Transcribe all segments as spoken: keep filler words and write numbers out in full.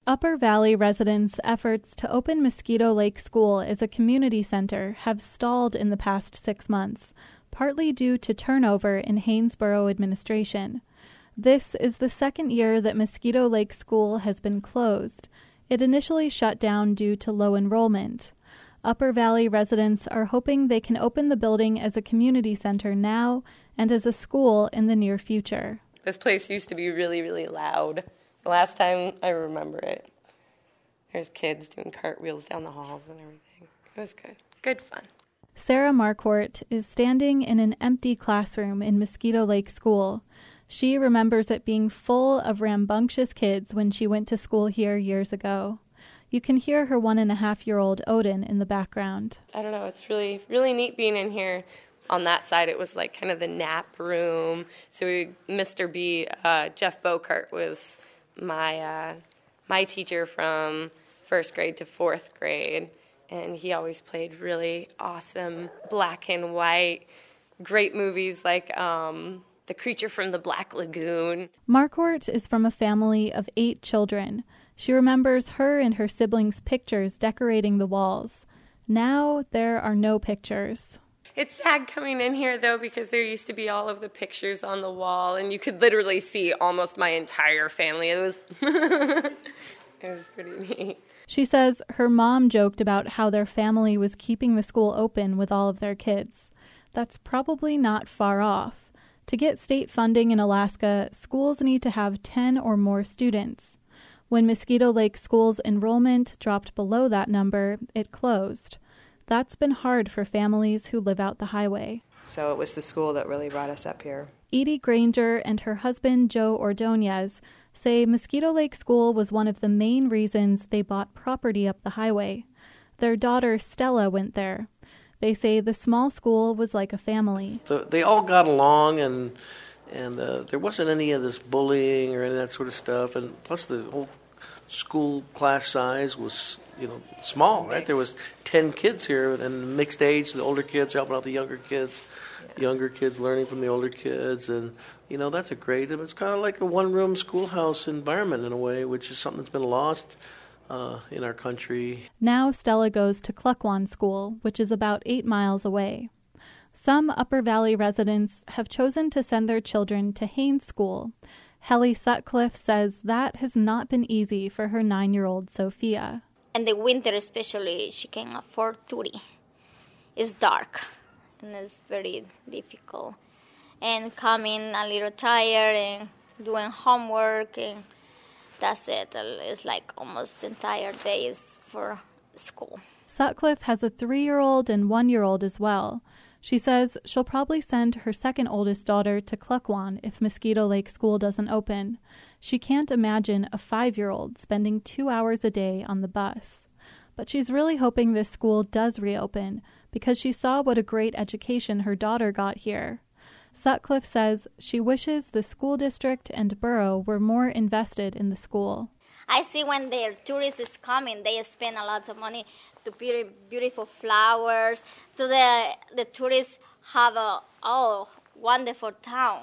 Upper Valley residents' efforts to open Mosquito Lake School as a community center have stalled in the past six months, partly due to turnover in Haines Borough administration. This is the second year that Mosquito Lake School has been closed. It initially shut down due to low enrollment. Upper Valley residents are hoping they can open the building as a community center now and as a school in the near future. This place used to be really, really loud. The last time I remember it, there's kids doing cartwheels down the halls and everything. It was good. Good fun. Sarah Marquardt is standing in an empty classroom in Mosquito Lake School. She remembers it being full of rambunctious kids when she went to school here years ago. You can hear her one-and-a-half-year-old Odin in the background. I don't know. It's really, really neat being in here. On that side, it was like kind of the nap room. So we, Mister B, uh, Jeff Bokart, was my uh, my teacher from first grade to fourth grade. And he always played really awesome black and white, great movies like um, The Creature from the Black Lagoon. Marquardt is from a family of eight children. She remembers her and her siblings' pictures decorating the walls. Now there are no pictures. It's sad coming in here, though, because there used to be all of the pictures on the wall, and you could literally see almost my entire family. It was, it was pretty neat. She says her mom joked about how their family was keeping the school open with all of their kids. That's probably not far off. To get state funding in Alaska, schools need to have ten or more students. When Mosquito Lake School's enrollment dropped below that number, it closed. That's been hard for families who live out the highway. So it was the school that really brought us up here. Edie Granger and her husband, Joe Ordonez, say Mosquito Lake School was one of the main reasons they bought property up the highway. Their daughter, Stella, went there. They say the small school was like a family. The, they all got along, and and uh, there wasn't any of this bullying or any of that sort of stuff. And plus, the whole school class size was, you know, small, right? There was ten kids here, and mixed age. The older kids helping out the younger kids, yeah. Younger kids learning from the older kids, and you know that's a great. It's kind of like a one-room schoolhouse environment in a way, which is something that's been lost uh, in our country. Now Stella goes to Klukwan School, which is about eight miles away. Some Upper Valley residents have chosen to send their children to Haines School. Helly Sutcliffe says that has not been easy for her nine-year-old Sophia. In the winter especially, she can't afford tutti. It's dark, and it's very difficult. And coming a little tired and doing homework, and that's it. It's like almost entire days for school. Sutcliffe has a three-year-old and one-year-old as well. She says she'll probably send her second oldest daughter to Klukwan if Mosquito Lake School doesn't open. She can't imagine a five-year-old spending two hours a day on the bus. But she's really hoping this school does reopen because she saw what a great education her daughter got here. Sutcliffe says she wishes the school district and borough were more invested in the school. I see when their tourists is coming, they spend a lot of money to beauty, beautiful flowers. To the the tourists have a oh wonderful town,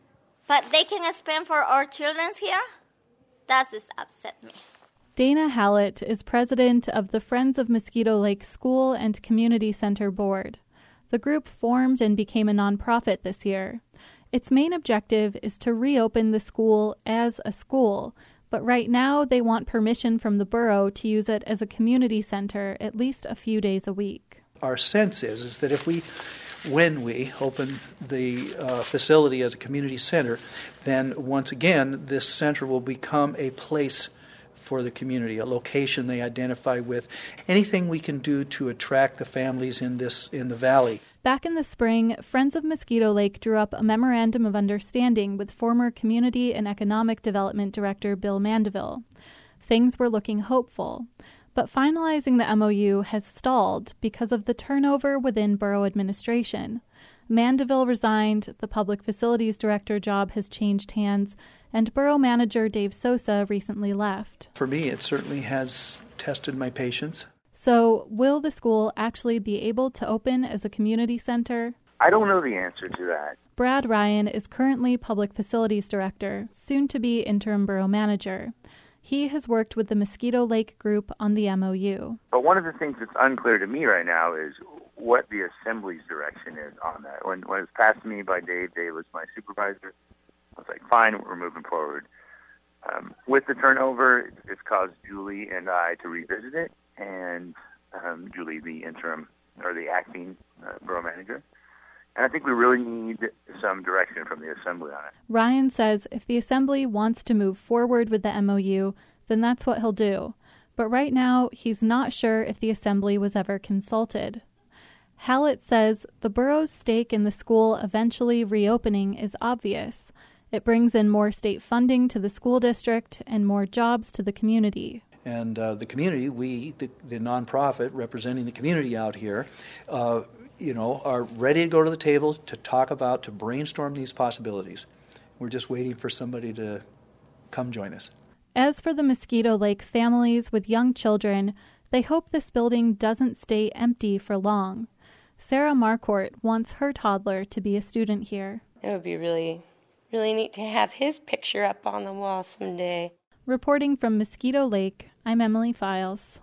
but they can spend for our children here. That just upset me. Dana Hallett is president of the Friends of Mosquito Lake School and Community Center Board. The group formed and became a nonprofit this year. Its main objective is to reopen the school as a school. But right now, they want permission from the borough to use it as a community center at least a few days a week. Our sense is, is that if we, when we open the uh, facility as a community center, then once again, this center will become a place for the community, a location they identify with. Anything we can do to attract the families in this in the valley. Back in the spring, Friends of Mosquito Lake drew up a memorandum of understanding with former Community and Economic Development Director Bill Mandeville. Things were looking hopeful, but finalizing the M O U has stalled because of the turnover within borough administration. Mandeville resigned, the Public Facilities Director job has changed hands, and Borough Manager Dave Sosa recently left. For me, it certainly has tested my patience. So, will the school actually be able to open as a community center? I don't know the answer to that. Brad Ryan is currently Public Facilities Director, soon to be Interim Borough Manager. He has worked with the Mosquito Lake group on the M O U. But one of the things that's unclear to me right now is what the Assembly's direction is on that. When, when it was passed to me by Dave, Dave was my supervisor, I was like, fine, we're moving forward. Um, with the turnover, it's caused Julie and I to revisit it, and um, Julie, the interim, or the acting uh, borough manager. And I think we really need some direction from the Assembly on it. Ryan says if the Assembly wants to move forward with the M O U, then that's what he'll do. But right now, he's not sure if the Assembly was ever consulted. Hallett says the borough's stake in the school eventually reopening is obvious. It brings in more state funding to the school district and more jobs to the community. And uh, the community, we, the, the nonprofit representing the community out here, uh, you know, are ready to go to the table to talk about, to brainstorm these possibilities. We're just waiting for somebody to come join us. As for the Mosquito Lake families with young children, they hope this building doesn't stay empty for long. Sarah Marquardt wants her toddler to be a student here. It would be really, really neat to have his picture up on the wall someday. Reporting from Mosquito Lake, I'm Emily Files.